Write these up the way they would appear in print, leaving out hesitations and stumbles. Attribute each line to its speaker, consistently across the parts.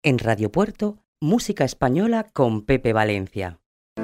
Speaker 1: En Radio Puerto, música española con Pepe Valencia.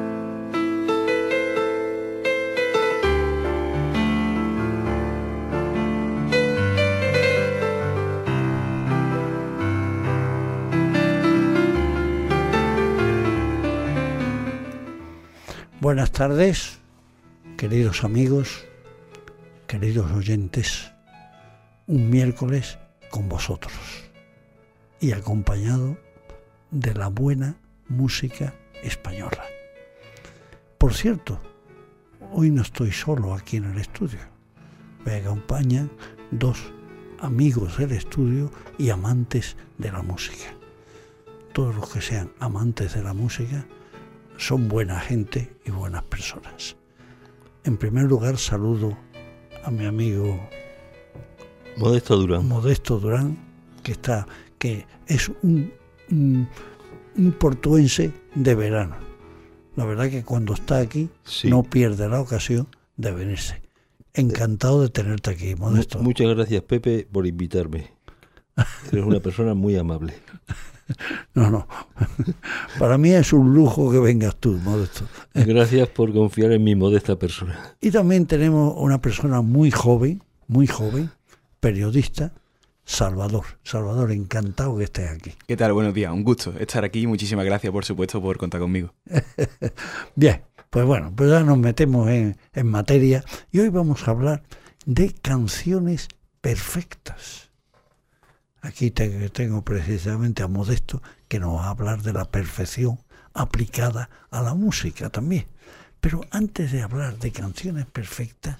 Speaker 2: Buenas tardes, queridos amigos, queridos oyentes, un miércoles con vosotros y acompañado de la buena música española. Por cierto, hoy no estoy solo aquí en el estudio, me acompañan dos amigos del estudio y amantes de la música. Todos los que sean amantes de la música son buena gente y buenas personas. En primer lugar, saludo a mi amigo
Speaker 3: Modesto
Speaker 2: Durán, que es un portuense de verano. La verdad que cuando está aquí no pierde la ocasión de venirse. Encantado de tenerte aquí, Modesto.
Speaker 3: Muchas gracias, Pepe, por invitarme. Eres una persona muy amable.
Speaker 2: No. Para mí es un lujo que vengas tú, Modesto.
Speaker 3: Gracias por confiar en mi modesta persona.
Speaker 2: Y también tenemos una persona muy joven, periodista, Salvador. Salvador, encantado que estés aquí.
Speaker 4: ¿Qué tal? Buenos días, un gusto estar aquí. Muchísimas gracias, por supuesto, por contar conmigo.
Speaker 2: Bien, pues ya nos metemos en materia y hoy vamos a hablar de canciones perfectas. Aquí tengo precisamente a Modesto que nos va a hablar de la perfección aplicada a la música también. Pero antes de hablar de canciones perfectas,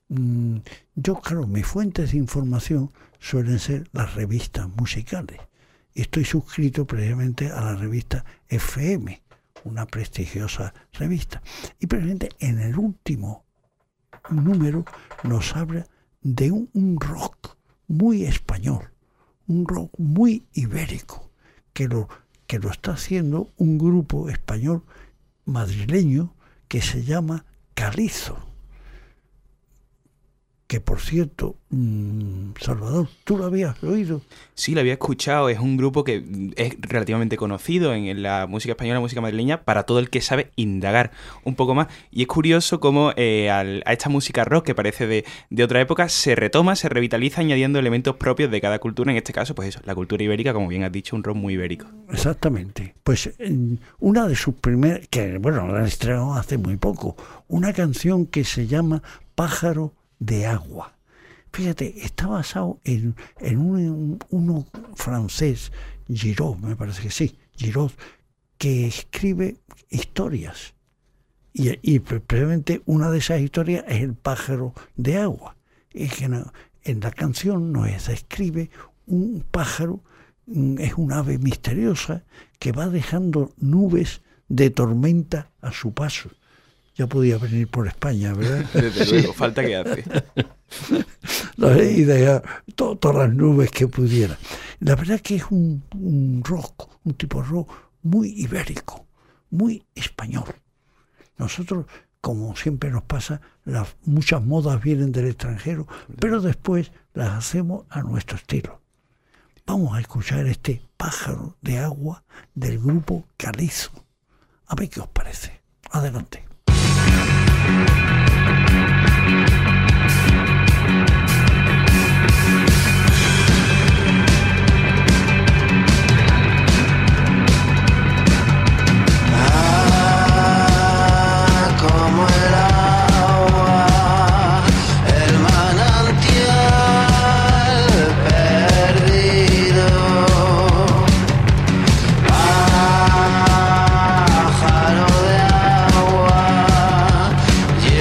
Speaker 2: mis fuentes de información suelen ser las revistas musicales. Y estoy suscrito precisamente a la revista FM, una prestigiosa revista. Y precisamente en el último número nos habla de un rock muy español. Un rock muy ibérico, que lo está haciendo un grupo español madrileño que se llama Calizo. Que por cierto, Salvador, ¿tú lo habías oído?
Speaker 4: Sí, lo había escuchado. Es un grupo que es relativamente conocido en la música española, música madrileña, para todo el que sabe indagar un poco más. Y es curioso cómo a esta música rock, que parece de otra época, se retoma, se revitaliza añadiendo elementos propios de cada cultura. En este caso, pues eso, la cultura ibérica, como bien has dicho, un rock muy ibérico.
Speaker 2: Exactamente. Pues una de sus primeras, que la estrenó hace muy poco, una canción que se llama Pájaro de agua. Fíjate, está basado en uno francés, Giraud, me parece que sí, Giraud, que escribe historias. Y precisamente una de esas historias es El pájaro de agua. Es que en la canción nos describe un pájaro, es un ave misteriosa que va dejando nubes de tormenta a su paso. Ya podía venir por España, ¿verdad?
Speaker 4: Desde luego, falta que hace.
Speaker 2: Y dejar todas las nubes que pudiera. La verdad es que es un rock, un tipo de rock muy ibérico, muy español. Nosotros, como siempre nos pasa, muchas modas vienen del extranjero, pero después las hacemos a nuestro estilo. Vamos a escuchar este Pájaro de agua del grupo Calizo. A ver qué os parece. Adelante.
Speaker 5: Como el agua, el manantial perdido, pájaro de agua.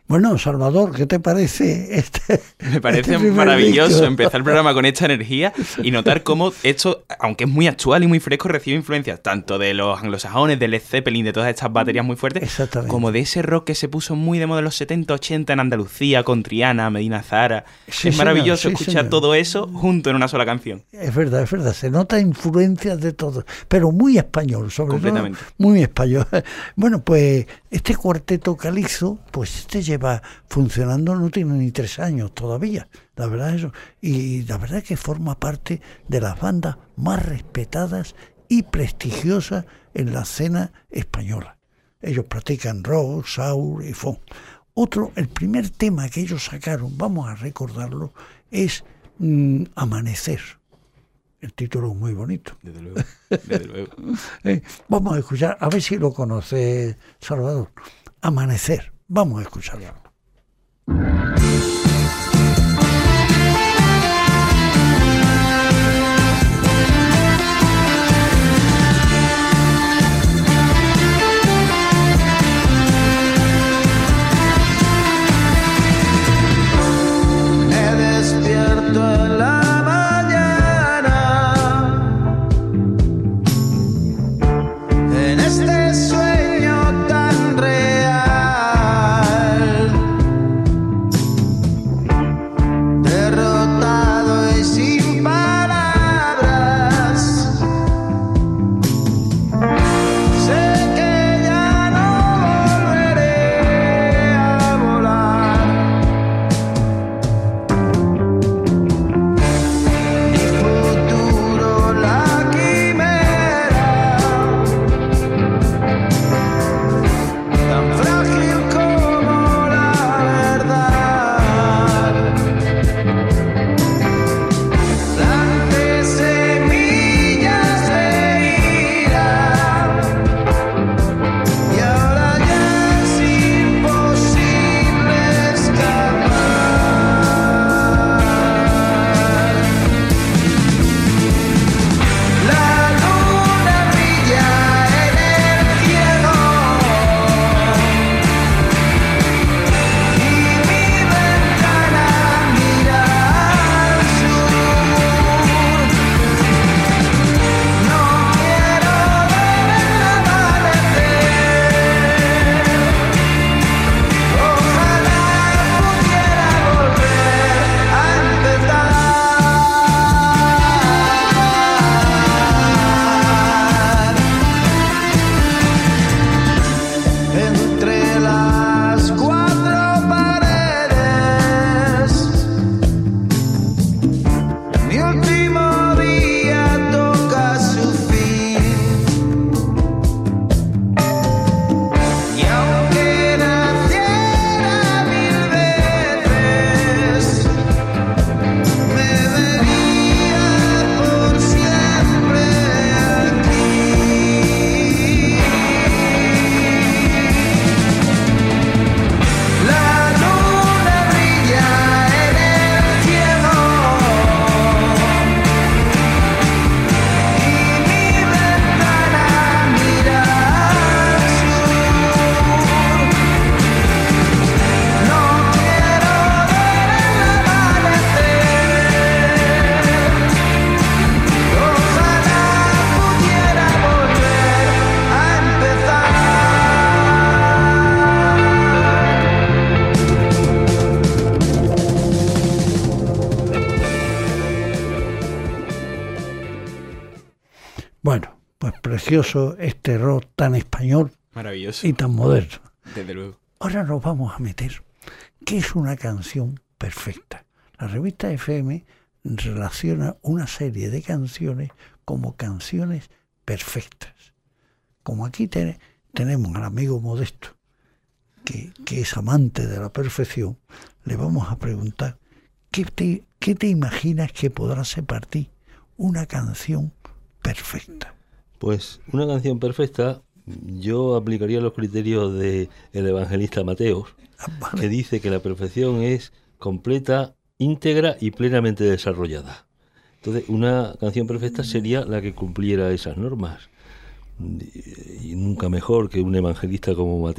Speaker 2: Bueno, Salvador, ¿qué te parece
Speaker 4: Me parece
Speaker 2: primer
Speaker 4: maravilloso
Speaker 2: disco?
Speaker 4: empezar el programa con esta energía y notar cómo esto, aunque es muy actual y muy fresco, recibe influencias tanto de los anglosajones, de Led Zeppelin, de todas estas baterías muy fuertes,
Speaker 2: Exactamente.
Speaker 4: como de ese rock que se puso muy de moda en los 70, 80 en Andalucía, con Triana, Medina Zahara.
Speaker 2: Sí,
Speaker 4: es maravilloso
Speaker 2: señor, sí,
Speaker 4: escuchar
Speaker 2: señor.
Speaker 4: todo eso junto en una sola canción.
Speaker 2: Es verdad, se nota influencias de todo, pero muy español, sobre todo
Speaker 4: Completamente.
Speaker 2: muy español. Bueno, pues este cuarteto calizo, pues este lleva funcionando, no tiene ni 3 años todavía, la verdad eso, y la verdad que forma parte de las bandas más respetadas y prestigiosas en la escena española. Ellos practican rock, soul y funk. El primer tema que ellos sacaron, vamos a recordarlo, es Amanecer. El título es muy bonito.
Speaker 4: Desde luego, desde luego.
Speaker 2: Vamos a escuchar, a ver si lo conoce Salvador. Amanecer, vamos a escucharlo.
Speaker 5: Me despierto en la mañana, en este sueño tan real, derrotado y sin palabras. Sé que ya no volveré a volar. Mi futuro la quimera, tan frágil como la verdad. Planté semillas de ira y ahora ya es imposible escapar. La luna brilla en el cielo y mi ventana mira al sur. No quiero ver el amanecer. Ojalá pudiera volver a empezar. Entre las 4 paredes, mi último día toca su fin. Y aunque naciera 1000 veces, me vería por siempre aquí. La luna brilla en el cielo y mi ventana mira al sur. No quiero ver el amanecer. Ojalá pudiera volver a empezar.
Speaker 2: Bueno, pues precioso este rock tan español
Speaker 4: Maravilloso,
Speaker 2: y tan moderno.
Speaker 4: desde luego.
Speaker 2: Ahora nos vamos a meter qué es una canción perfecta. La revista FM relaciona una serie de canciones como canciones perfectas. Como aquí tenemos al amigo Modesto, que es amante de la perfección, le vamos a preguntar ¿qué te imaginas que podrá ser para ti una canción perfecta?
Speaker 3: Pues una canción perfecta, yo aplicaría los criterios del evangelista Mateo,
Speaker 2: Vale.
Speaker 3: que dice que la perfección es completa, íntegra y plenamente desarrollada. Entonces, una canción perfecta sería la que cumpliera esas normas. Y nunca mejor que un evangelista como Mateo.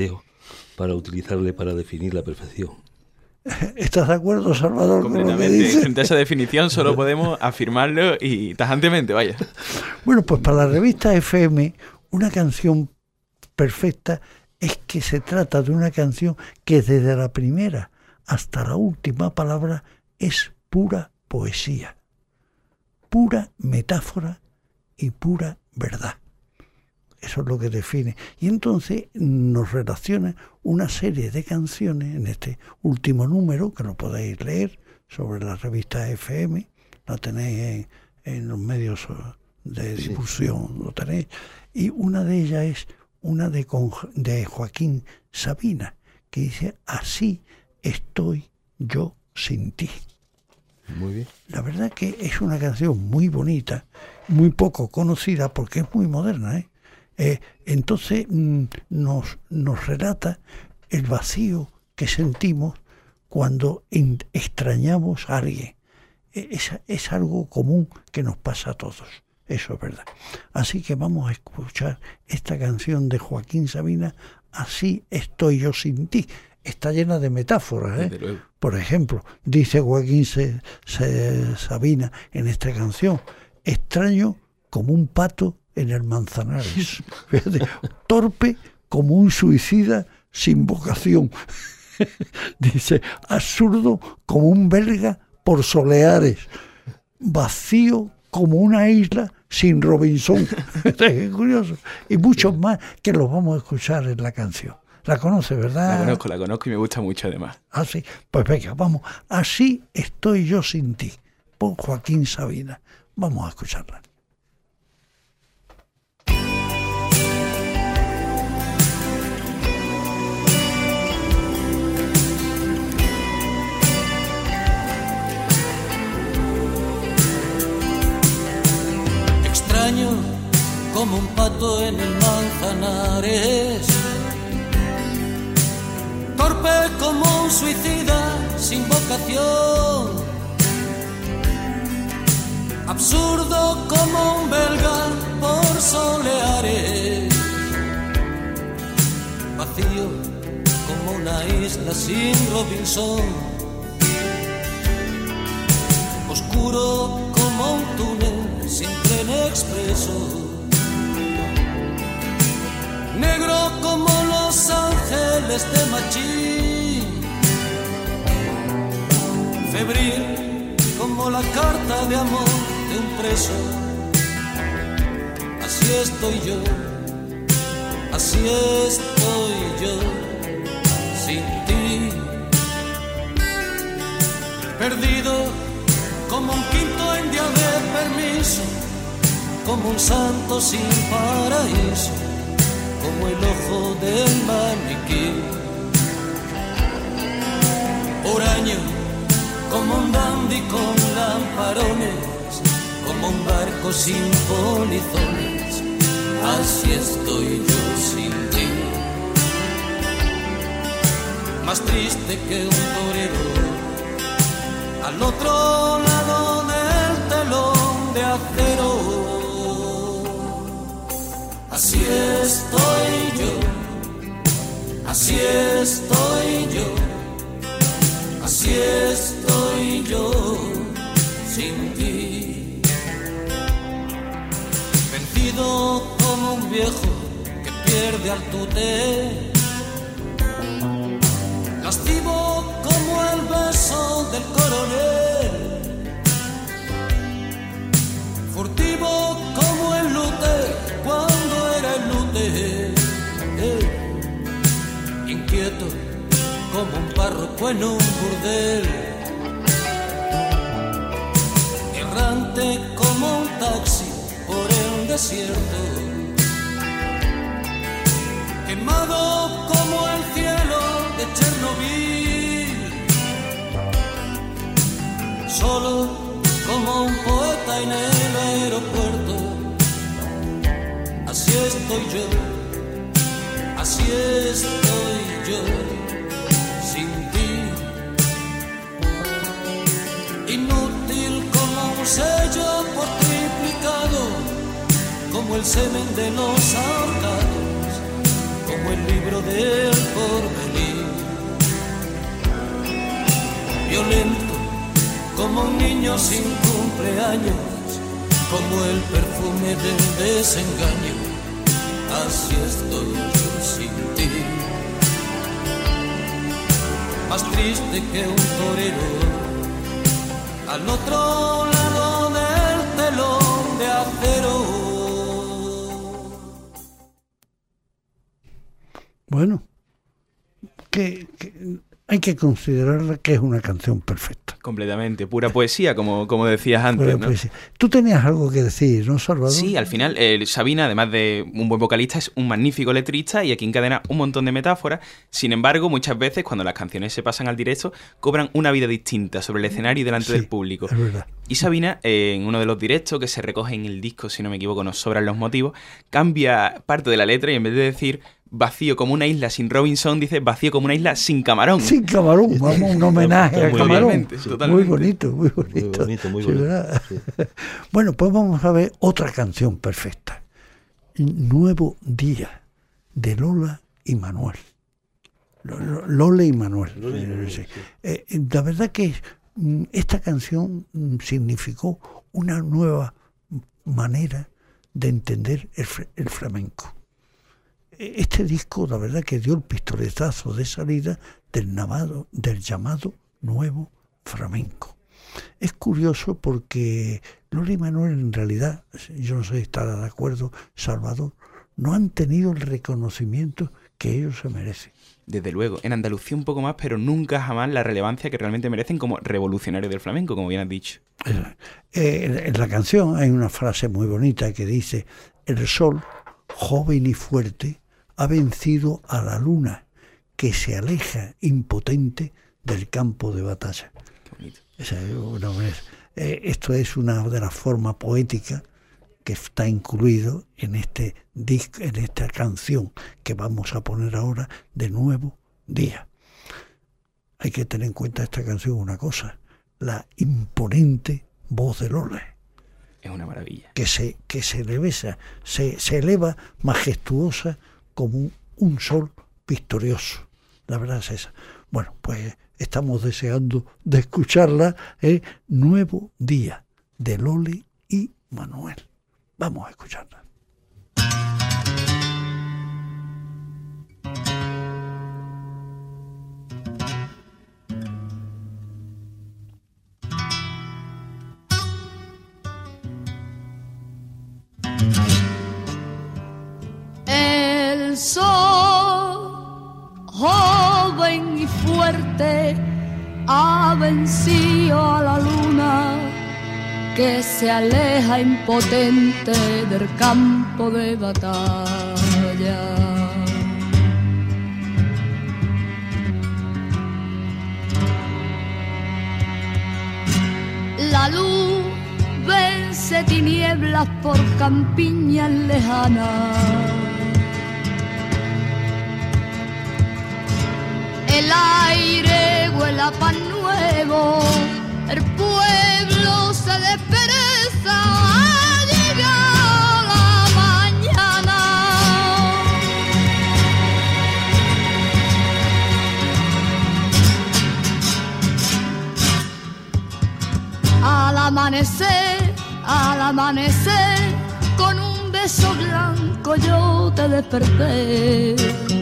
Speaker 3: para utilizarle para definir la perfección.
Speaker 2: ¿Estás de acuerdo, Salvador, con lo que
Speaker 4: Completamente.
Speaker 2: dice?
Speaker 4: Frente a esa definición solo podemos afirmarlo y tajantemente, vaya.
Speaker 2: Bueno, pues para la revista FM, una canción perfecta es que se trata de una canción que desde la primera hasta la última palabra es pura poesía, pura metáfora y pura verdad. Eso es lo que define. Y entonces nos relaciona una serie de canciones en este último número, que lo podéis leer, sobre la revista FM, la tenéis en los medios de difusión, lo tenéis. Y una de ellas es una de Joaquín Sabina, que dice: así estoy yo sin ti.
Speaker 3: Muy bien.
Speaker 2: La verdad que es una canción muy bonita, muy poco conocida porque es muy moderna, ¿eh? Entonces nos relata el vacío que sentimos cuando extrañamos a alguien. Es algo común que nos pasa a todos, eso es verdad. Así que vamos a escuchar esta canción de Joaquín Sabina, Así estoy yo sin ti. Está llena de metáforas, ¿eh?
Speaker 4: Desde luego.
Speaker 2: Por ejemplo, dice Joaquín Sabina en esta canción: extraño como un pato en el Manzanares. Fíjate, torpe como un suicida sin vocación. Dice: absurdo como un belga por Soleares, vacío como una isla sin Robinson. Es curioso. Y muchos más que los vamos a escuchar en la canción. La conoce, ¿verdad?
Speaker 4: La conozco y me gusta mucho además.
Speaker 2: Ah, sí. Pues venga, vamos. Así estoy yo sin ti, por Joaquín Sabina. Vamos a escucharla.
Speaker 6: Extraño como un pato en el Manzanares, torpe como un suicida sin vocación, absurdo como un belga por Soleares, vacío como una isla sin Robinson, oscuro como un túnel sin tren expreso, negro como Los Ángeles de Machín, febril como la carta de amor de un preso. Así estoy yo sin ti, perdido como un quinto en día de permiso, como un santo sin paraíso, como el ojo del maniquí, huraño como un dandy con lamparones, como un barco sin polizones. Así estoy yo sin ti, más triste que un torero al otro lado del telón de acero. Así estoy yo, así estoy yo, así estoy yo sin ti. Vencido como un viejo que pierde al tute, lascivo como el beso del coronel, furtivo como el lute cuando era el lute, inquieto como un párroco en un burdel, errante como un taxi por el desierto, quemado como el cielo de Chernobyl, solo como un poeta en el aeropuerto. Así estoy yo, así estoy yo sin ti, inútil como un sello por triplicado, como el semen de los ahorcados, como como el libro del porvenir. Violento como un niño sin cumpleaños, como el perfume del desengaño, así estoy yo sin ti. Más triste que un torero al otro lado del telón de acero.
Speaker 2: Bueno, que hay que considerarla que es una canción perfecta.
Speaker 4: Completamente, pura poesía, como decías antes,
Speaker 2: Bueno,
Speaker 4: ¿no?
Speaker 2: pues, tú tenías algo que decir, ¿no, Salvador?
Speaker 4: Sí, al final Sabina, además de un buen vocalista, es un magnífico letrista y aquí encadena un montón de metáforas. Sin embargo, muchas veces cuando las canciones se pasan al directo, cobran una vida distinta sobre el escenario y delante del público.
Speaker 2: Es verdad.
Speaker 4: Y Sabina, en uno de los directos que se recoge en el disco, si no me equivoco, Nos sobran los motivos, cambia parte de la letra y en vez de decir vacío como una isla sin Robinson, dice vacío como una isla sin camarón.
Speaker 2: Sin camarón, vamos, un homenaje a
Speaker 3: Muy
Speaker 2: Camarón.
Speaker 4: bien, totalmente.
Speaker 2: Muy bonito, muy bonito.
Speaker 3: Muy bonito, muy
Speaker 2: Sí,
Speaker 3: bonito.
Speaker 2: ¿verdad?
Speaker 3: Sí.
Speaker 2: Bueno, pues vamos a ver otra canción perfecta. Nuevo Día, de Lola y Manuel. Lola y Manuel.
Speaker 3: Lola y Manuel,
Speaker 2: Sí.
Speaker 3: sí.
Speaker 2: La verdad que esta canción significó una nueva manera de entender el flamenco. Este disco, la verdad, que dio el pistoletazo de salida del llamado nuevo flamenco. Es curioso porque Lola y Manuel, en realidad, yo no sé si estará de acuerdo, Salvador, no han tenido el reconocimiento que ellos se merecen.
Speaker 4: Desde luego, en Andalucía un poco más, pero nunca jamás la relevancia que realmente merecen como revolucionarios del flamenco, como bien has dicho.
Speaker 2: En la canción hay una frase muy bonita que dice: el sol, joven y fuerte, ha vencido a la luna, que se aleja impotente del campo de batalla.
Speaker 4: Qué bonito.
Speaker 2: Esto es una de las formas poéticas que está incluido en este disco, en esta canción que vamos a poner ahora, de Nuevo Día. Hay que tener en cuenta esta canción una cosa: la imponente voz de Lola,
Speaker 4: Es una maravilla.
Speaker 2: que se eleva majestuosa como un sol victorioso. La verdad es esa. Bueno, pues estamos deseando de escucharla. Nuevo Día, de Loli y Manuel. Vamos a escucharla.
Speaker 7: El sol, joven y fuerte, ha vencido a la luna, que se aleja impotente del campo de batalla. La luz vence tinieblas por campiñas lejanas. El aire huele a pan nuevo, el pueblo se despereza, ha llegado la mañana. Al amanecer, con un beso blanco yo te desperté.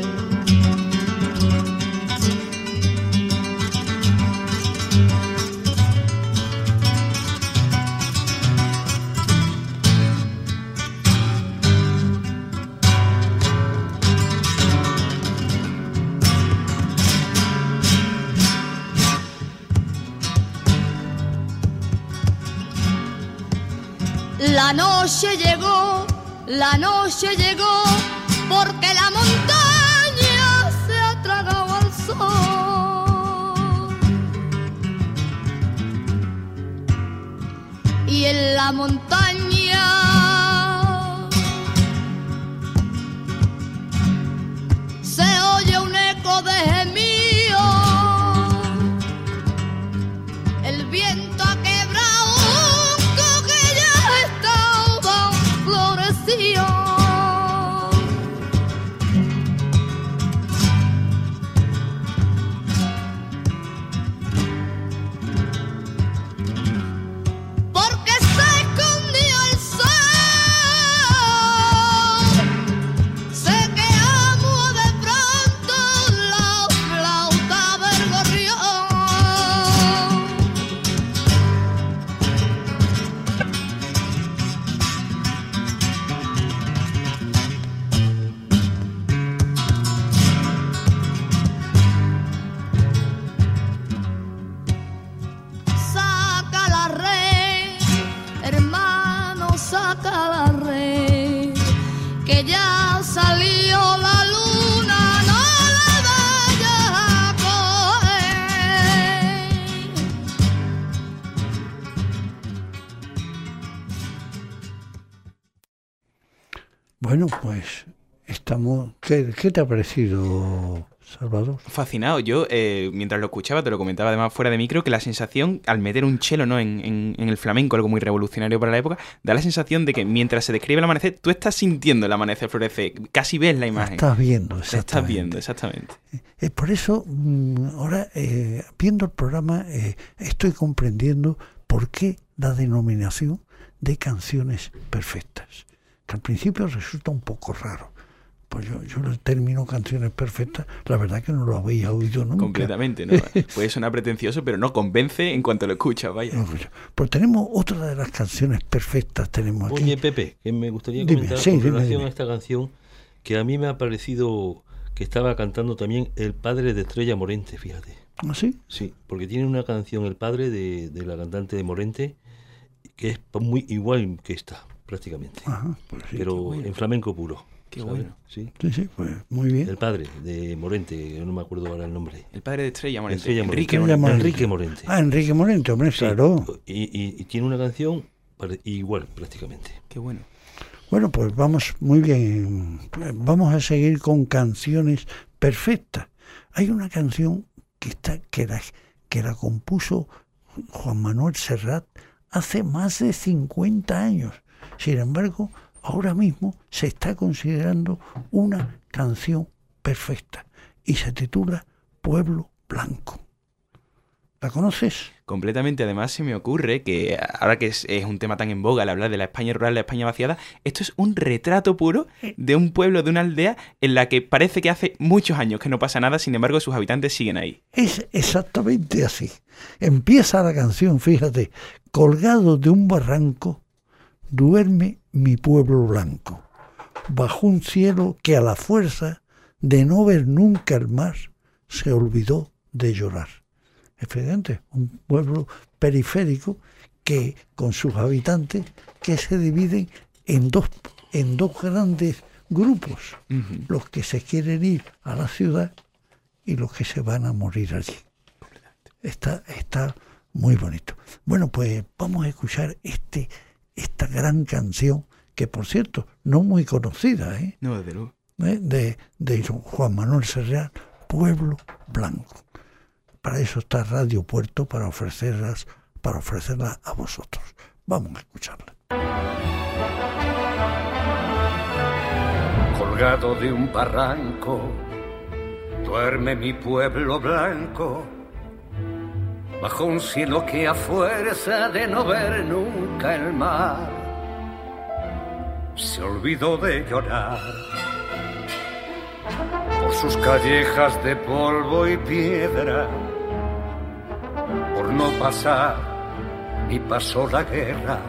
Speaker 7: La noche llegó, porque la montaña se ha tragado al sol. Y en la montaña se oye un eco de gemido. El viento ha quebrado un coque ya estaba florecido.
Speaker 2: Bueno, pues estamos... ¿Qué te ha parecido, Salvador?
Speaker 4: Fascinado. Yo, mientras lo escuchaba, te lo comentaba además fuera de micro, que la sensación, al meter un cello, ¿no?, en el flamenco, algo muy revolucionario para la época, da la sensación de que mientras se describe el amanecer, tú estás sintiendo el amanecer florecer, casi ves la imagen.
Speaker 2: Estás viendo,
Speaker 4: La
Speaker 2: exactamente.
Speaker 4: estás viendo, exactamente.
Speaker 2: Por eso, ahora, viendo el programa, estoy comprendiendo por qué la denominación de canciones perfectas, que al principio resulta un poco raro. Pues yo el término canciones perfectas, la verdad que no lo había oído nunca.
Speaker 4: Completamente, ¿no? Puede sonar pretencioso, pero no convence en cuanto lo escuchas, vaya.
Speaker 2: Pues tenemos otra de las canciones perfectas, tenemos aquí.
Speaker 3: Oye, Pepe, que me gustaría
Speaker 2: Dime,
Speaker 3: comentar
Speaker 2: sí,
Speaker 3: con
Speaker 2: dime,
Speaker 3: relación
Speaker 2: dime.
Speaker 3: a esta canción, que a mí me ha parecido que estaba cantando también el padre de Estrella Morente, fíjate.
Speaker 2: ¿Ah, sí?
Speaker 3: Sí, porque tiene una canción, el padre de la cantante de Morente, que es muy igual que esta, prácticamente.
Speaker 2: Ajá, pues sí.
Speaker 3: pero en flamenco puro.
Speaker 4: Qué
Speaker 3: ¿sabes?
Speaker 4: bueno.
Speaker 3: Sí.
Speaker 2: Sí, pues muy bien.
Speaker 3: El padre de Morente, yo no me acuerdo ahora el nombre.
Speaker 4: El padre de Estrella Morente.
Speaker 3: Estrella
Speaker 4: Enrique
Speaker 3: Morente.
Speaker 4: Morente.
Speaker 3: Enrique Morente.
Speaker 2: Ah, Enrique Morente, hombre,
Speaker 3: Sí.
Speaker 2: claro.
Speaker 3: Y tiene una canción igual, prácticamente.
Speaker 4: Qué bueno.
Speaker 2: Bueno, pues vamos muy bien. Vamos a seguir con canciones perfectas. Hay una canción que la compuso Juan Manuel Serrat hace más de 50 años. Sin embargo, ahora mismo se está considerando una canción perfecta y se titula Pueblo Blanco. ¿La conoces?
Speaker 4: Completamente. Además, se me ocurre que ahora que es un tema tan en boga al hablar de la España rural, la España vaciada, esto es un retrato puro de un pueblo, de una aldea en la que parece que hace muchos años que no pasa nada, sin embargo sus habitantes siguen ahí.
Speaker 2: Es exactamente así. Empieza la canción, fíjate, colgado de un barranco, duerme mi pueblo blanco, bajo un cielo que a la fuerza de no ver nunca el mar, se olvidó de llorar. Efectivamente, un pueblo periférico que con sus habitantes que se dividen en dos grandes grupos, los que se quieren ir a la ciudad y los que se van a morir allí. Está muy bonito. Bueno, pues vamos a escuchar esta gran canción, que por cierto, no muy conocida,
Speaker 4: No, desde luego.
Speaker 2: de Juan Manuel Serrat, Pueblo Blanco. Para eso está Radio Puerto, para ofrecerla a vosotros. Vamos a escucharla.
Speaker 8: Colgado de un barranco, duerme mi pueblo blanco, bajo un cielo que a fuerza de no ver nunca el mar, se olvidó de llorar. Por sus callejas de polvo y piedra, por no pasar ni pasó la guerra,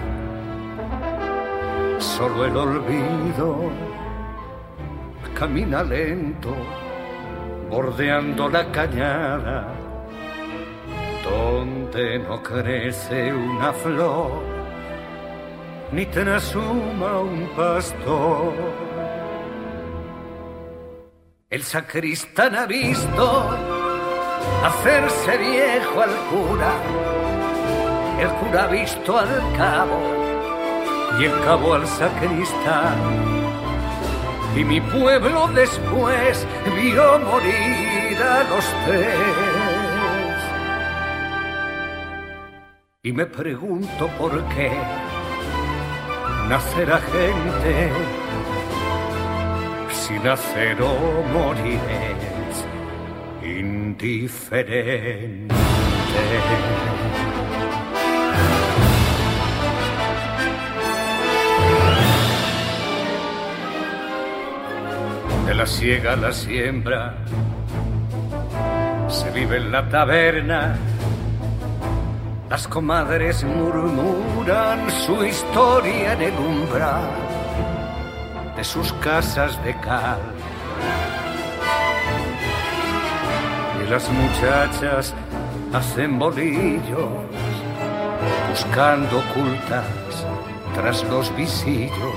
Speaker 8: solo el olvido camina lento, bordeando la cañada, donde no crece una flor, ni trasuma un pastor. El sacristán ha visto hacerse viejo al cura, el cura ha visto al cabo y el cabo al sacristán. Y mi pueblo después vio morir a los tres. Y me pregunto por qué nacerá gente si nacer o morir es indiferente. De la siega a la siembra se vive en la taberna. Las comadres murmuran su historia en el umbral de sus casas de cal. Y las muchachas hacen bolillos buscando ocultas tras los visillos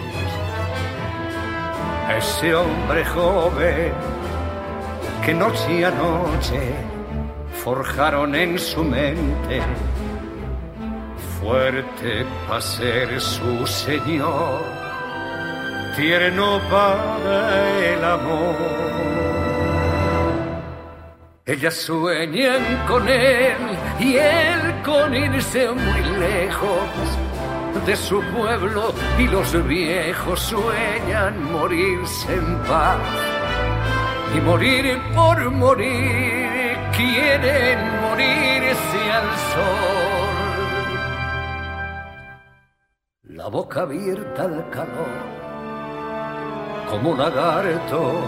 Speaker 8: a ese hombre joven que noche a noche forjaron en su mente, fuerte para ser su señor tierno para el amor. Ellas sueñan con él y él con irse muy lejos de su pueblo, y los viejos sueñan morirse en paz. Y morir por morir, quieren morirse al sol. La boca abierta al calor, como lagartos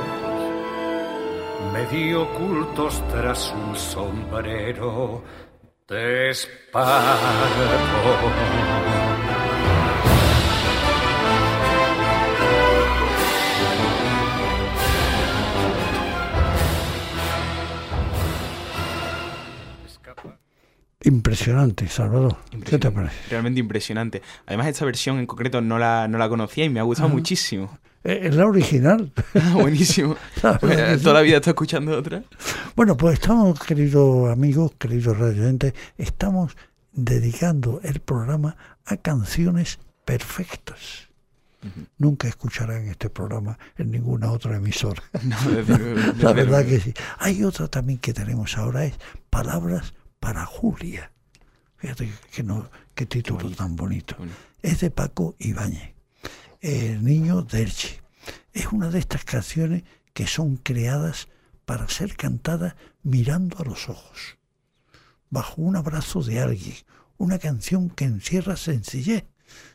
Speaker 8: medio ocultos tras un sombrero de esparto.
Speaker 2: Impresionante, Salvador. ¿Qué te parece?
Speaker 4: Realmente impresionante. Además, esta versión en concreto no la conocía y me ha gustado muchísimo.
Speaker 2: Es la original.
Speaker 4: Buenísimo. Toda la vida estoy escuchando otra.
Speaker 2: Bueno, pues estamos, queridos amigos, queridos radioyentes, estamos dedicando el programa a canciones perfectas. Nunca escucharán este programa en ninguna otra emisora. No, la verdad que sí. Hay otra también que tenemos ahora, es Palabras para Julia. Fíjate qué título tan bonito. Es de Paco Ibáñez, el niño de Elche. Es una de estas canciones que son creadas para ser cantadas mirando a los ojos, bajo un abrazo de alguien. Una canción que encierra sencillez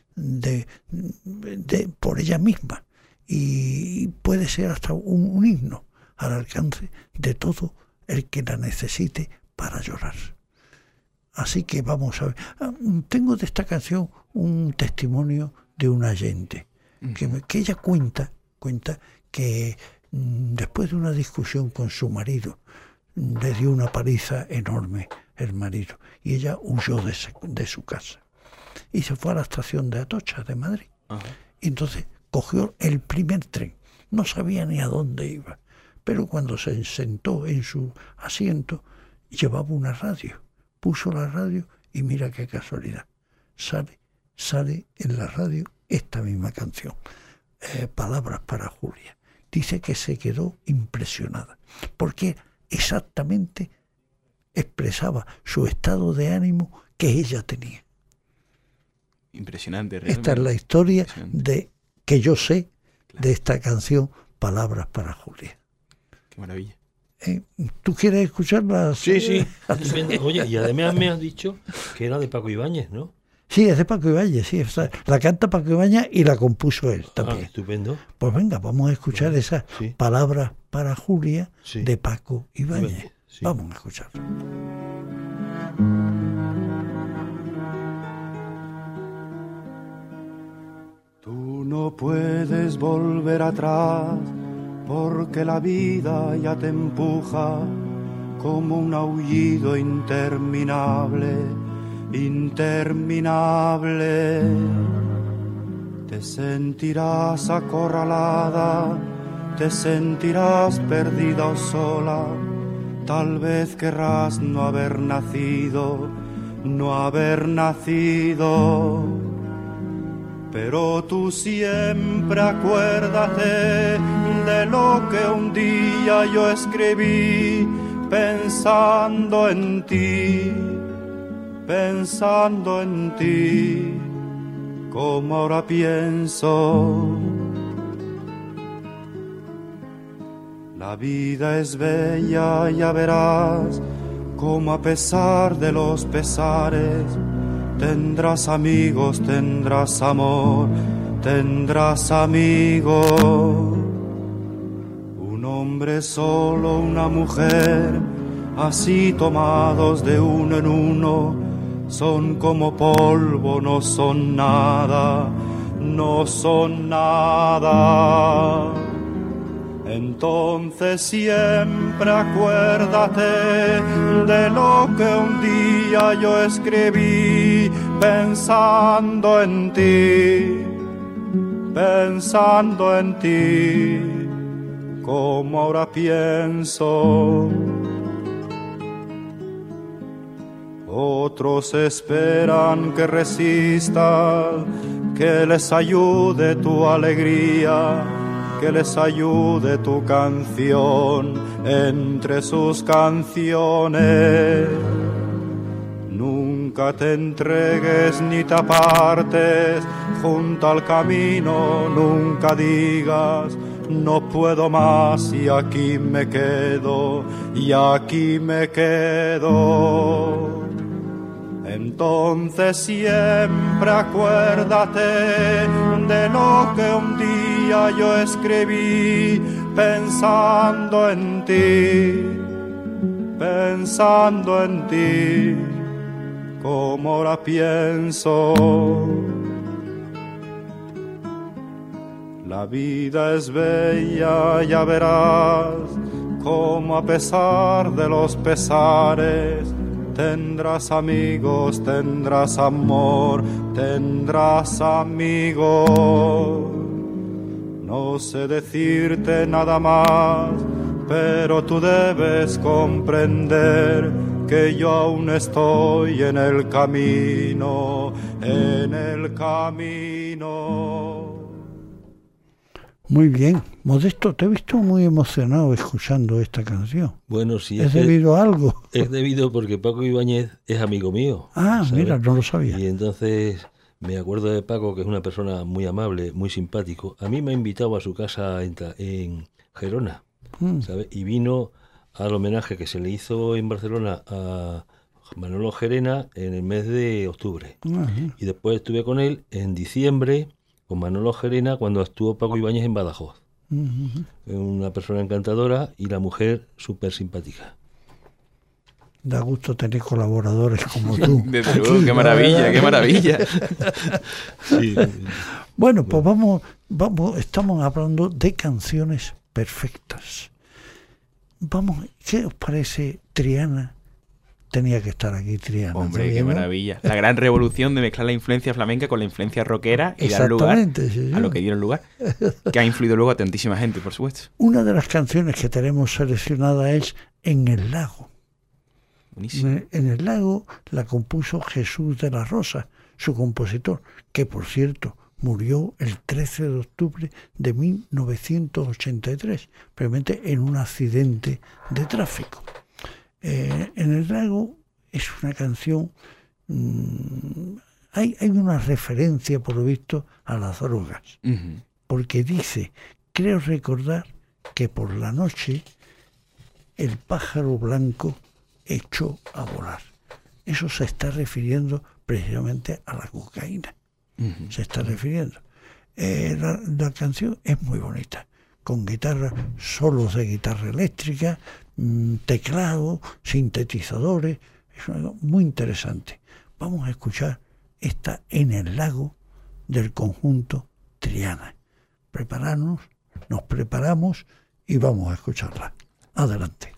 Speaker 2: por ella misma, y puede ser hasta un himno al alcance de todo el que la necesite para llorar. Así que vamos a ver. Tengo de esta canción un testimonio de una oyente que ella cuenta que después de una discusión con su marido, le dio una paliza enorme el marido, y ella huyó de su casa y se fue a la estación de Atocha de Madrid. Y entonces cogió el primer tren, no sabía ni a dónde iba, pero cuando se sentó en su asiento llevaba una radio, puso la radio y mira qué casualidad, sale en la radio esta misma canción, Palabras para Julia. Dice que se quedó impresionada porque exactamente expresaba su estado de ánimo que ella tenía.
Speaker 4: Impresionante, realmente.
Speaker 2: Esta es la historia que yo sé de esta canción, Palabras para Julia.
Speaker 4: Qué maravilla.
Speaker 2: ¿Tú quieres escucharla?
Speaker 3: Sí. Oye, y además me has dicho que era de Paco Ibáñez, ¿no?
Speaker 2: Sí, es de Paco Ibáñez, sí. La canta Paco Ibáñez y la compuso él también.
Speaker 3: Estupendo.
Speaker 2: Pues venga, vamos a escuchar esas Palabras para Julia de Paco Ibáñez. Sí. Vamos a escucharlo.
Speaker 9: Tú no puedes volver atrás, porque la vida ya te empuja como un aullido interminable. Te sentirás acorralada, te sentirás perdida o sola, tal vez querrás no haber nacido, pero tú siempre acuérdate de lo que un día yo escribí, pensando en ti, como ahora pienso. La vida es bella, ya verás, como a pesar de los pesares, tendrás amigos, tendrás amor, tendrás amigos. Un hombre solo, una mujer, así tomados de uno en uno, son como polvo, no son nada. Entonces siempre acuérdate de lo que un día yo escribí, pensando en ti, como ahora pienso. Otros esperan que resistas, que les ayude tu alegría, que les ayude tu canción entre sus canciones. Nunca te entregues ni te apartes junto al camino, nunca digas no puedo más y aquí me quedo, y aquí me quedo. Entonces siempre acuérdate de lo que un día yo escribí pensando en ti, como ahora pienso. La vida es bella, ya verás, como a pesar de los pesares, tendrás amigos, tendrás amor, tendrás amigos. No sé decirte nada más, pero tú debes comprender que yo aún estoy en el camino, en el camino.
Speaker 2: Muy bien. Modesto, te he visto muy emocionado escuchando esta canción.
Speaker 3: Bueno, sí.
Speaker 2: ¿Es debido a algo?
Speaker 3: Es debido porque Paco Ibáñez es amigo mío.
Speaker 2: Ah,
Speaker 3: ¿sabes?
Speaker 2: mira, no lo sabía.
Speaker 3: Y entonces me acuerdo de Paco, que es una persona muy amable, muy simpático. A mí me ha invitado a su casa en Gerona, ¿sabes? Y vino al homenaje que se le hizo en Barcelona a Manolo Gerena en el mes de octubre. Y después estuve con él en diciembre, con Manolo Gerena, cuando estuvo Paco Ibáñez en Badajoz. Una persona encantadora y la mujer súper simpática.
Speaker 2: Da gusto tener colaboradores como tú.
Speaker 4: Desde luego, qué maravilla, qué maravilla.
Speaker 3: Sí.
Speaker 2: Bueno, pues vamos, estamos hablando de canciones perfectas. Vamos, ¿qué os parece Triana? Tenía que estar aquí Triana.
Speaker 4: Hombre, qué maravilla. La gran revolución de mezclar la influencia flamenca con la influencia rockera y dar lugar a lo que dieron lugar. Que ha influido luego a tantísima gente, por supuesto.
Speaker 2: Una de las canciones que tenemos seleccionada es En el lago.
Speaker 4: Buenísimo.
Speaker 2: En el lago la compuso Jesús de la Rosa, su compositor, que por cierto murió el 13 de octubre de 1983, previamente en un accidente de tráfico. En el lago es una canción, hay una referencia por lo visto a las drogas, porque dice, creo recordar que por la noche el pájaro blanco echó a volar. Eso se está refiriendo precisamente a la cocaína, se está refiriendo. La canción es muy bonita, con guitarra, solos de guitarra eléctrica, teclado, sintetizadores, es algo muy interesante. Vamos a escuchar esta En el lago del conjunto Triana. Nos preparamos y vamos a escucharla. Adelante.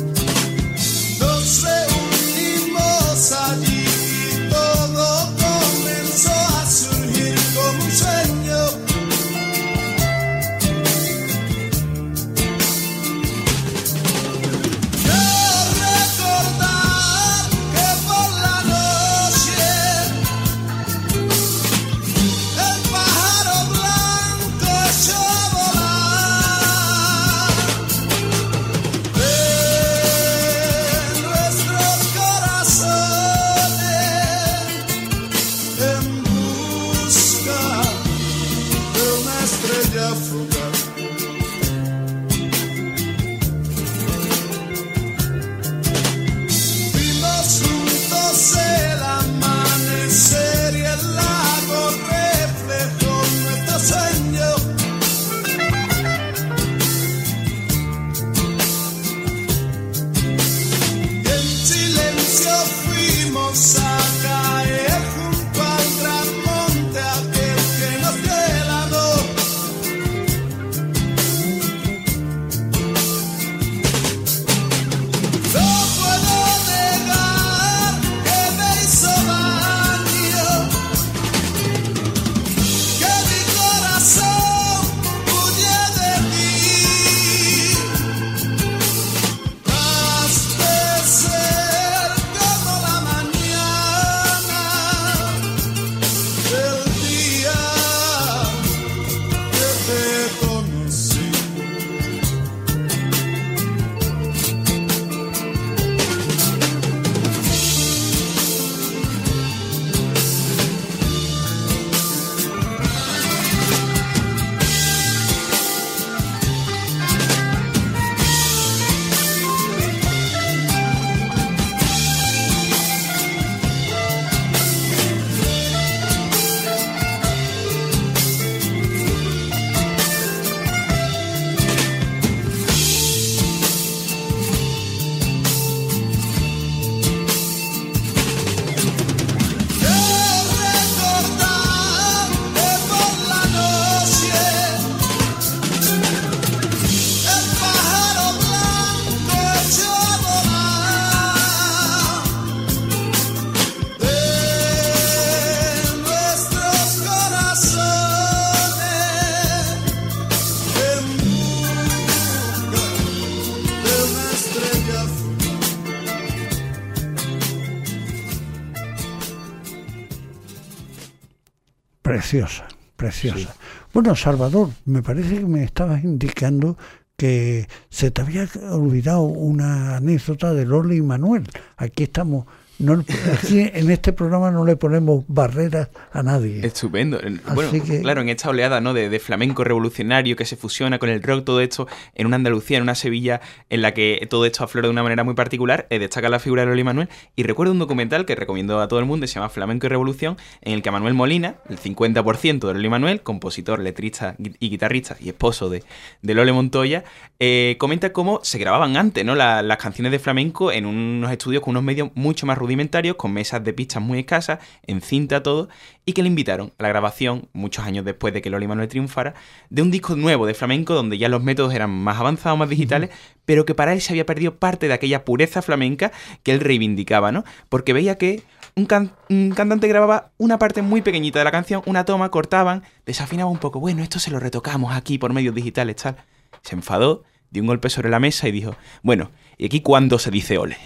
Speaker 5: Nos reunimos allí y todo
Speaker 2: Preciosa, preciosa.
Speaker 3: Sí.
Speaker 2: Bueno, Salvador, me parece que me estabas indicando que se te había olvidado una anécdota de Loli y Manuel. Aquí estamos, aquí en este programa no le ponemos barreras a nadie.
Speaker 4: Estupendo. Bueno, claro, en esta oleada, ¿no?, de flamenco revolucionario que se fusiona con el rock, todo esto en una Andalucía, en una Sevilla en la que todo esto aflora de una manera muy particular, destaca la figura de Loli y Manuel. Y recuerdo un documental que recomiendo a todo el mundo, se llama Flamenco y Revolución, en el que Manuel Molina, el 50% de Loli y Manuel, compositor, letrista y guitarrista y esposo de Lole Montoya, comenta cómo se grababan antes, ¿no?, las canciones de flamenco en unos estudios con unos medios mucho más rudimentarios, con mesas de pistas muy escasas, en cinta todo, y que le invitaron a la grabación, muchos años después de que Loli y Manuel triunfara, de un disco nuevo de flamenco donde ya los métodos eran más avanzados, más digitales, pero que para él se había perdido parte de aquella pureza flamenca que él reivindicaba, ¿no? Porque veía que un cantante grababa una parte muy pequeñita de la canción, una toma, cortaban, desafinaba un poco, bueno, esto se lo retocamos aquí por medios digitales, tal. Se enfadó, dio un golpe sobre la mesa y dijo, bueno, ¿y aquí cuándo se dice ole?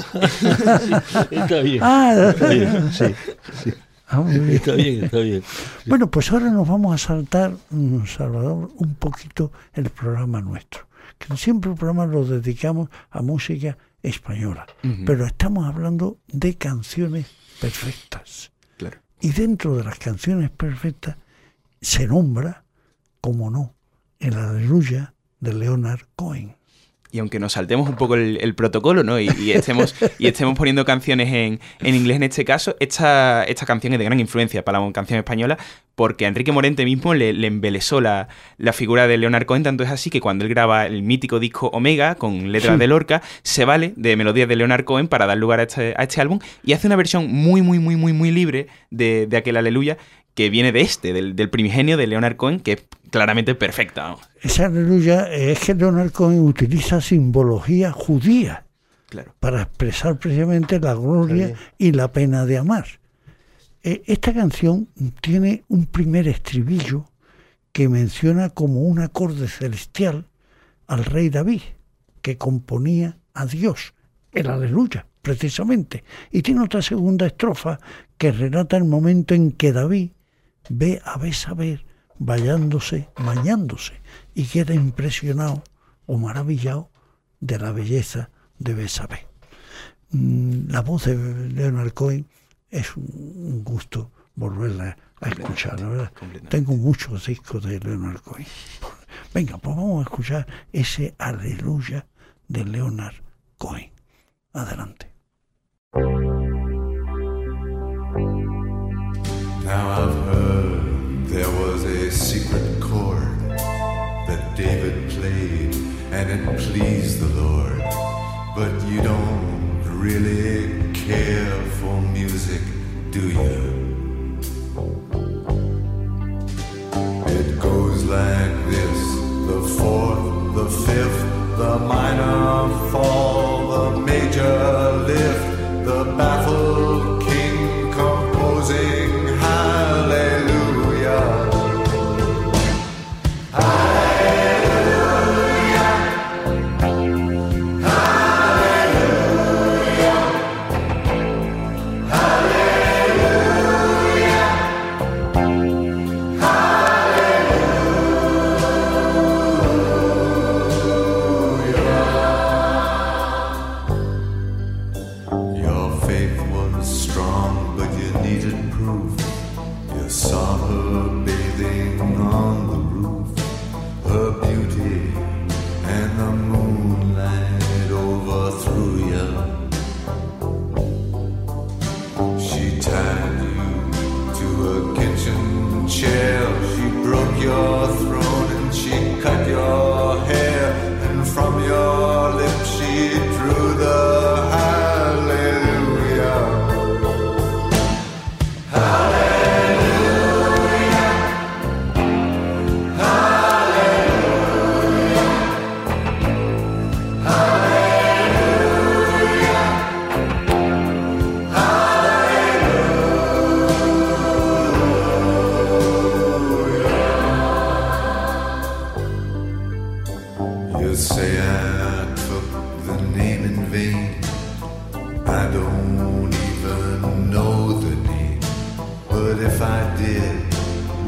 Speaker 3: Está bien. Está bien, sí. Está bien.
Speaker 2: Bueno, pues ahora nos vamos a saltar, Salvador, un poquito el programa nuestro. Que siempre el programa lo dedicamos a música española. Pero estamos hablando de canciones perfectas.
Speaker 4: Claro.
Speaker 2: Y dentro de las canciones perfectas se nombra, como no, el Aleluya de Leonard Cohen.
Speaker 4: Y aunque nos saltemos un poco el protocolo, ¿no?, y estemos poniendo canciones en inglés en este caso, esta canción es de gran influencia para la canción española, porque a Enrique Morente mismo le embelesó la figura de Leonard Cohen, tanto es así que cuando él graba el mítico disco Omega, con letras de Lorca, se vale de melodías de Leonard Cohen para dar lugar a este álbum, y hace una versión muy, muy, muy, muy, muy libre de aquel Aleluya, que viene del primigenio de Leonard Cohen, que es claramente perfecta, ¿no?
Speaker 2: Esa Aleluya es que Leonard Cohen utiliza simbología judía,
Speaker 4: claro,
Speaker 2: para expresar precisamente la gloria y la pena de amar. Esta canción tiene un primer estribillo que menciona como un acorde celestial al rey David, que componía a Dios, el Aleluya, precisamente. Y tiene otra segunda estrofa que relata el momento en que David ve a Betsabé bañándose, y queda impresionado o maravillado de la belleza de Betsabé. La voz de Leonard Cohen es un gusto volverla a escuchar, la verdad. Tengo muchos discos de Leonard Cohen. Venga, pues vamos a escuchar ese Aleluya de Leonard Cohen. Adelante.
Speaker 10: Now I've heard there was a secret chord that David played and it pleased the Lord. But you don't really care for music, do you? It goes like this: the fourth, the fifth, the minor fall, the major lift, the baffled king composing hallelujah.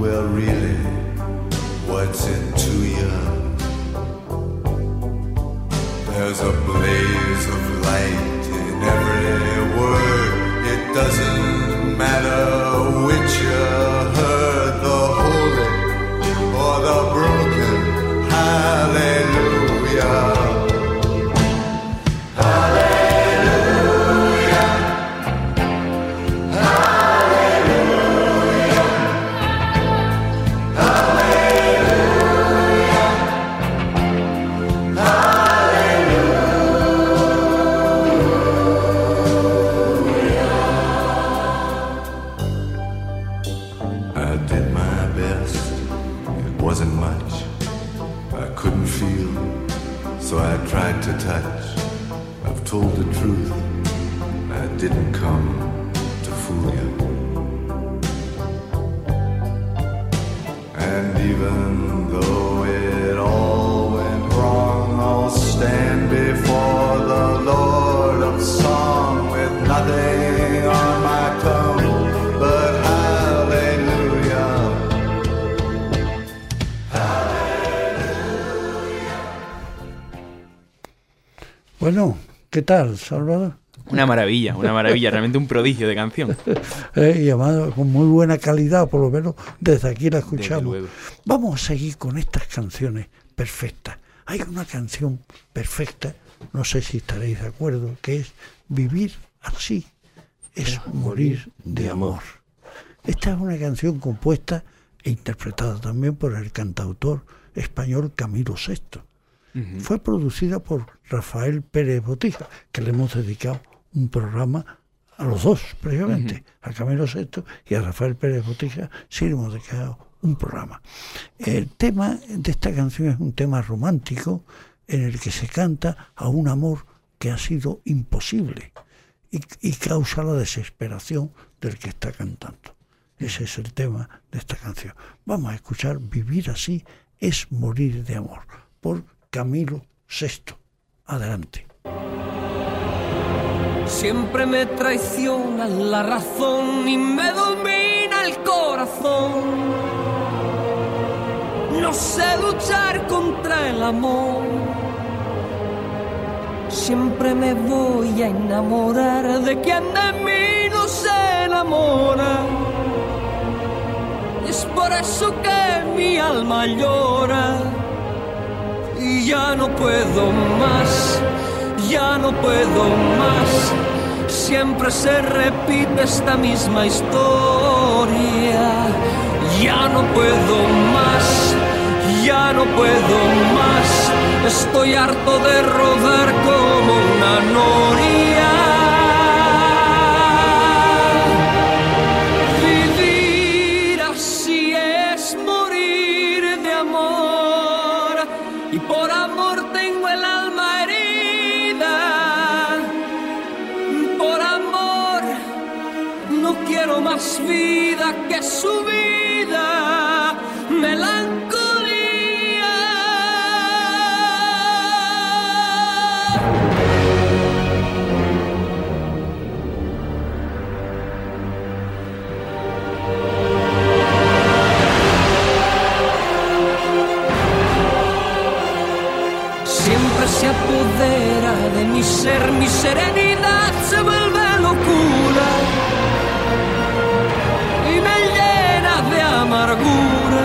Speaker 10: Well, really, what's it to you? There's a blaze of light in every word. It doesn't matter which you heard, the holy or the broken. Hallelujah. So I tried to touch. I've told the truth. I didn't come to fool you. And even though it all went wrong, I'll stand before the Lord of Song with nothing on my tongue but hallelujah.
Speaker 2: Bueno, ¿qué tal, Salvador?
Speaker 4: Una maravilla, realmente un prodigio de canción.
Speaker 2: Y además con muy buena calidad, por lo menos desde aquí la escuchamos. Vamos a seguir con estas canciones perfectas. Hay una canción perfecta, no sé si estaréis de acuerdo, que es Vivir así es morir de amor. Esta es una canción compuesta e interpretada también por el cantautor español Camilo VI. Fue producida por Rafael Pérez Botija, que le hemos dedicado un programa a los dos, previamente, a Camilo VI y a Rafael Pérez Botija, sí le hemos dedicado un programa. El tema de esta canción es un tema romántico en el que se canta a un amor que ha sido imposible y causa la desesperación del que está cantando. Ese es el tema de esta canción. Vamos a escuchar Vivir así es morir de amor, por Camilo VI. Adelante.
Speaker 6: Siempre me traiciona la razón y me domina el corazón. No sé luchar contra el amor. Siempre me voy a enamorar de quien de mí no se enamora. Es por eso que mi alma llora. Y ya no puedo más, ya no puedo más. Siempre se repite esta misma historia. Ya no puedo más, ya no puedo más. Estoy harto de rodar como una noria. Vivir así es morir de amor. Y por amor tengo el alma herida. Por amor no quiero más vida que su vida. Melancolía. Siempre se apodera de mi ser, mi serenidad se vuelve locura y me llena de amargura.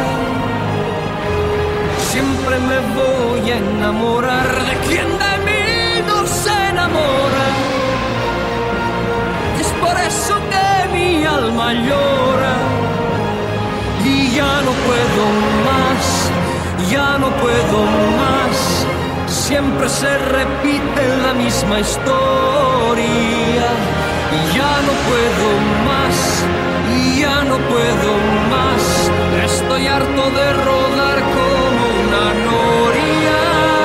Speaker 6: Siempre me voy a enamorar de quien de mí no se enamora. Y es por eso que mi alma llora. Y ya no puedo más, ya no puedo más. Siempre se repite la misma historia. Y ya no puedo más, y ya no puedo más. Estoy harto de rodar como una noria.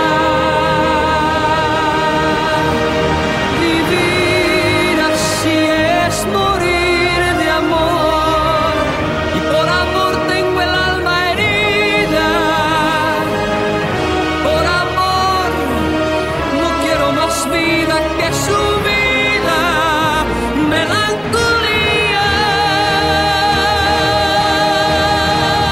Speaker 6: Vivir así es morir de amor. Y por amor tengo el alma herida. Por amor no quiero más vida que su vida. Melancolía.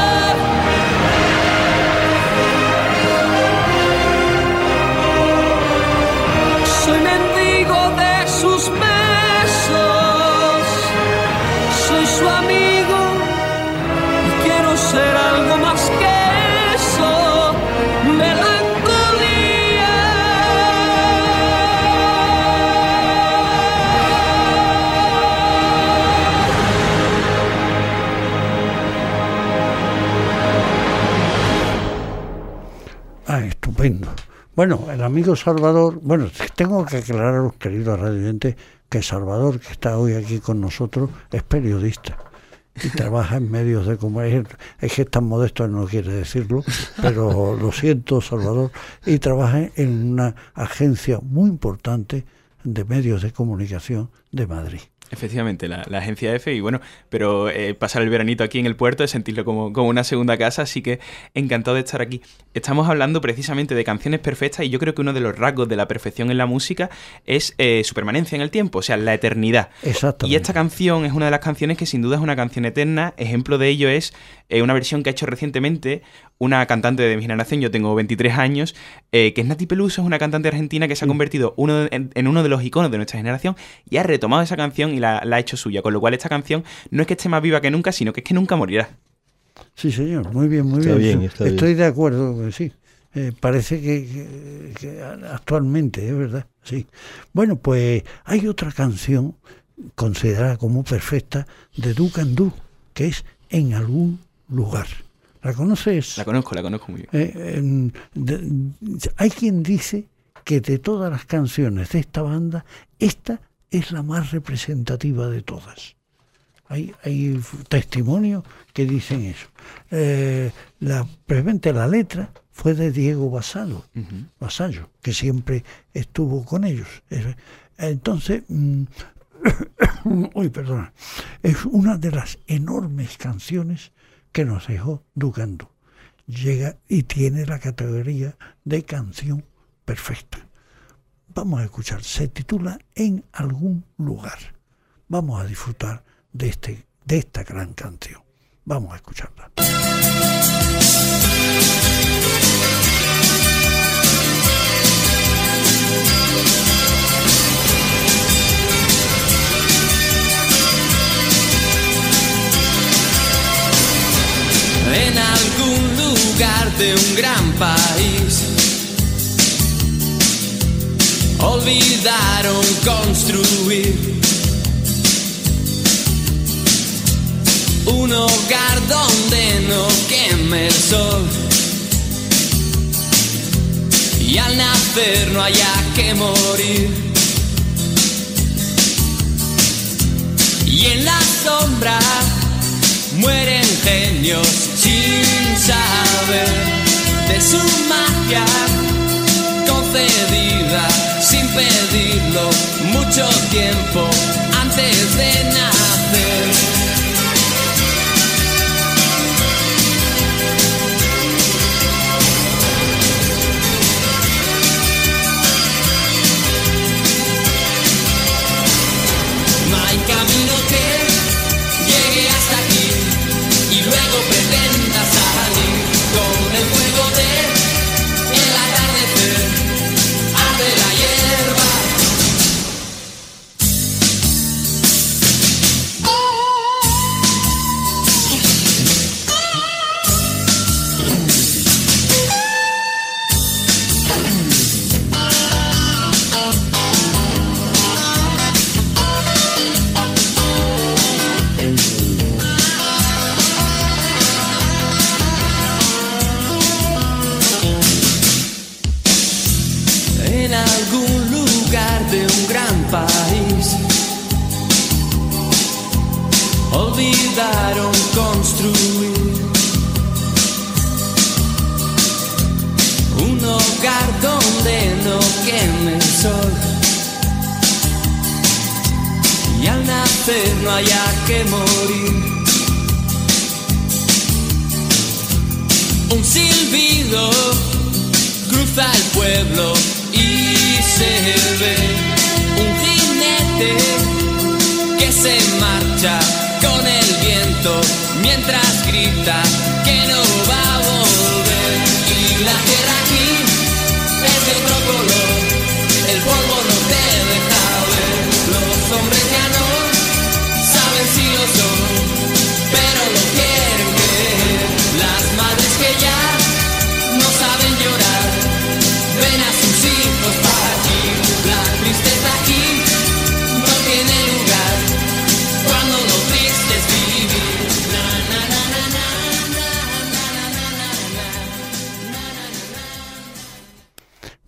Speaker 2: Bueno, el amigo Salvador, bueno, tengo que aclararos, queridos radioyentes, que Salvador, que está hoy aquí con nosotros, es periodista y trabaja en medios de comunicación. Es que es tan modesto, no quiere decirlo, pero lo siento, Salvador, y trabaja en una agencia muy importante de medios de comunicación de Madrid.
Speaker 4: Efectivamente, la agencia F, y bueno, pero pasar el veranito aquí en el puerto es sentirlo como una segunda casa, así que encantado de estar aquí. Estamos hablando precisamente de canciones perfectas y yo creo que uno de los rasgos de la perfección en la música es su permanencia en el tiempo, o sea, la eternidad.
Speaker 2: Exactamente.
Speaker 4: Y esta canción es una de las canciones que sin duda es una canción eterna. Ejemplo de ello es una versión que ha hecho recientemente una cantante de mi generación, yo tengo 23 años, que es Nati Peluso, es una cantante argentina que se ha convertido en uno de los iconos de nuestra generación y ha retomado esa canción y la ha hecho suya, con lo cual esta canción no es que esté más viva que nunca, sino que es que nunca morirá.
Speaker 2: Sí, señor, muy bien, muy bien. Estoy de acuerdo, sí. Parece que actualmente, es verdad, sí. Bueno, pues hay otra canción considerada como perfecta de Du Candú, que es En algún lugar. ¿La conoces?
Speaker 4: La conozco muy bien.
Speaker 2: Hay quien dice que de todas las canciones de esta banda, esta es la más representativa de todas. Hay testimonios que dicen eso. Precisamente la letra fue de Diego Vasallo, que siempre estuvo con ellos. Entonces, es una de las enormes canciones que nos dejó Du Candú. Llega y tiene la categoría de canción perfecta. Vamos a escuchar, se titula En algún lugar. Vamos a disfrutar de esta gran canción. Vamos a escucharla.
Speaker 6: En algún lugar de un gran país olvidaron construir un hogar donde no queme el sol y al nacer no haya que morir, y en la sombra mueren genios sin saber de su magia concedida sin pedirlo mucho tiempo antes de nacer. No hay camino que llegue hasta aquí y luego pretenda salir con el fuego del atardecer, arde la hierba. En algún lugar de un gran país olvidaron construir un hogar donde no queme el sol y al nacer no haya que morir. Un silbido cruza el pueblo y se ve un jinete que se marcha con el viento mientras grita que no va a volver. Y la tierra aquí es de otro color, el polvo no te deja ver. Los hombres ya no saben si lo son, pero lo quieren creer. Las madres que ya no saben llorar ven a sus hijos partir. La tristeza aquí no tiene lugar cuando lo triste es vivir. Na, na, na, na, na, na.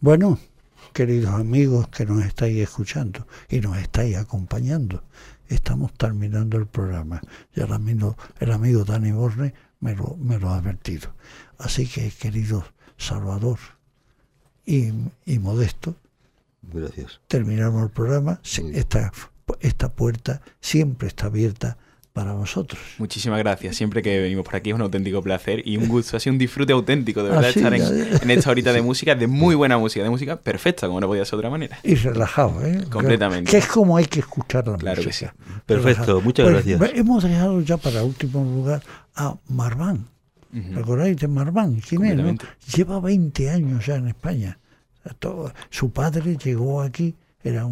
Speaker 2: Bueno, queridos amigos que nos estáis escuchando y nos estáis acompañando, estamos terminando el programa. Ya el amigo Dani Borne me lo ha advertido. Así que, queridos Salvador y Modesto,
Speaker 3: gracias.
Speaker 2: Terminamos el programa. Esta puerta siempre está abierta para vosotros.
Speaker 4: Muchísimas gracias. Siempre que venimos por aquí es un auténtico placer y un gusto, ha sido un disfrute auténtico de verdad estar en esta horita de música, de muy buena música, de música perfecta, como no podía ser de otra manera.
Speaker 2: Y relajado, ¿eh?
Speaker 4: Completamente.
Speaker 2: Que es como hay que escuchar la
Speaker 4: claro
Speaker 2: música.
Speaker 4: Que sí.
Speaker 3: Perfecto,
Speaker 2: relajado.
Speaker 3: muchas gracias.
Speaker 2: Hemos dejado ya para último lugar a Marván. ¿Recordáis de Marván? ¿Quién es, no? Lleva 20 años ya en España. Su padre llegó aquí, era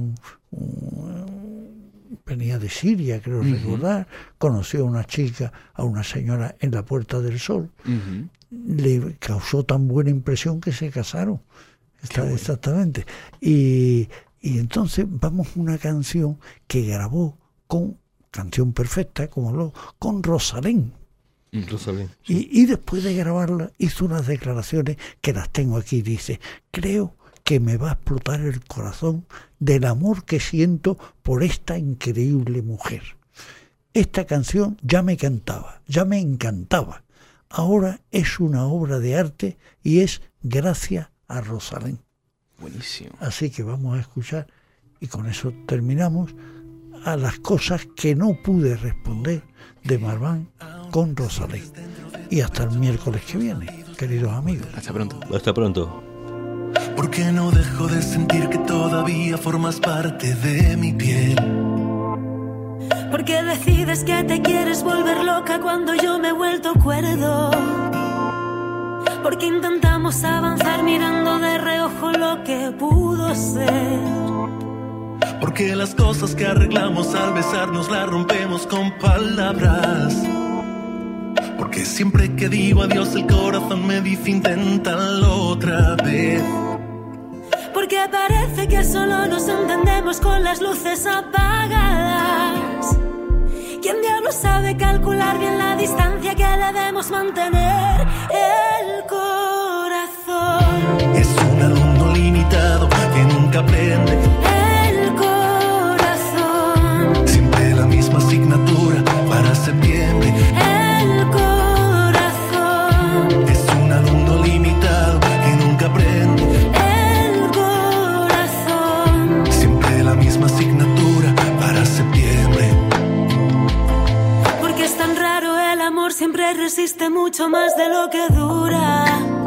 Speaker 2: venía de Siria, creo recordar, conoció a una chica, a una señora en la Puerta del Sol, le causó tan buena impresión que se casaron. Exactamente. Y entonces vamos a una canción que grabó canción perfecta, con Rosalén.
Speaker 3: Rosalén, sí.
Speaker 2: Y después de grabarla hizo unas declaraciones que las tengo aquí. Dice: creo que me va a explotar el corazón del amor que siento por esta increíble mujer. Esta canción ya me encantaba. Ahora es una obra de arte y es gracias a Rosalén.
Speaker 4: Buenísimo.
Speaker 2: Así que vamos a escuchar, y con eso terminamos, a las cosas que no pude responder de Marván con Rosalén. Y hasta el miércoles que viene, queridos amigos.
Speaker 4: Hasta pronto.
Speaker 3: Hasta pronto.
Speaker 6: Porque no dejo de sentir que todavía formas parte de mi piel.
Speaker 11: Porque decides que te quieres volver loca cuando yo me he vuelto cuerdo. Porque intentamos avanzar mirando de reojo lo que pudo ser.
Speaker 6: Porque las cosas que arreglamos al besarnos las rompemos con palabras. Porque siempre que digo adiós el corazón me dice inténtalo otra vez.
Speaker 11: Porque parece que solo nos entendemos con las luces apagadas. ¿Quién diablos sabe calcular bien la distancia que debemos mantener? El corazón
Speaker 6: es un alumno limitado que nunca aprende.
Speaker 11: El corazón
Speaker 6: siempre la misma asignatura para septiembre.
Speaker 11: El corazón
Speaker 6: es un alumno limitado que nunca aprende.
Speaker 11: El corazón
Speaker 6: siempre la misma asignatura para septiembre.
Speaker 11: Porque es tan raro el amor, siempre resiste mucho más de lo que dura.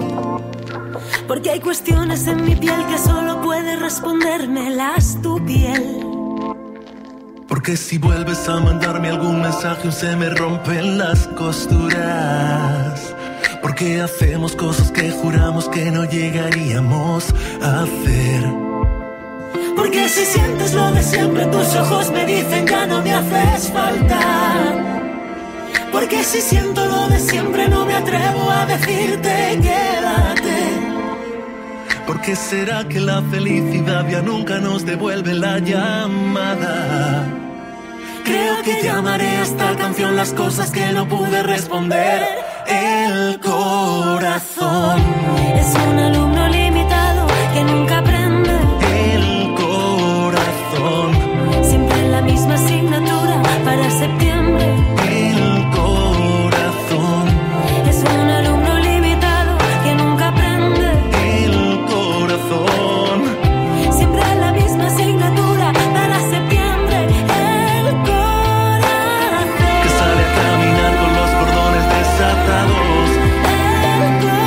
Speaker 11: Porque hay cuestiones en mi piel que solo puede respondérmelas tu piel.
Speaker 6: Porque si vuelves a mandarme algún mensaje se me rompen las costuras. Porque hacemos cosas que juramos que no llegaríamos a hacer.
Speaker 11: Porque si sientes lo de siempre tus ojos me dicen ya no me haces falta. Porque si siento lo de siempre no me atrevo a decirte quédate.
Speaker 6: ¿Por qué será que la felicidad ya nunca nos devuelve la llamada?
Speaker 11: Creo que llamaré a esta canción las cosas que no pude responder.
Speaker 6: El corazón
Speaker 11: es un alumno limitado que nunca aprende.
Speaker 6: El corazón
Speaker 11: siempre en la misma asignatura para septiembre.
Speaker 6: El corazón
Speaker 11: es un alumno limitado que nunca aprende.
Speaker 6: El corazón
Speaker 11: siempre en la misma asignatura para septiembre. El corazón
Speaker 6: que sale a caminar con los cordones desatados.
Speaker 11: El corazón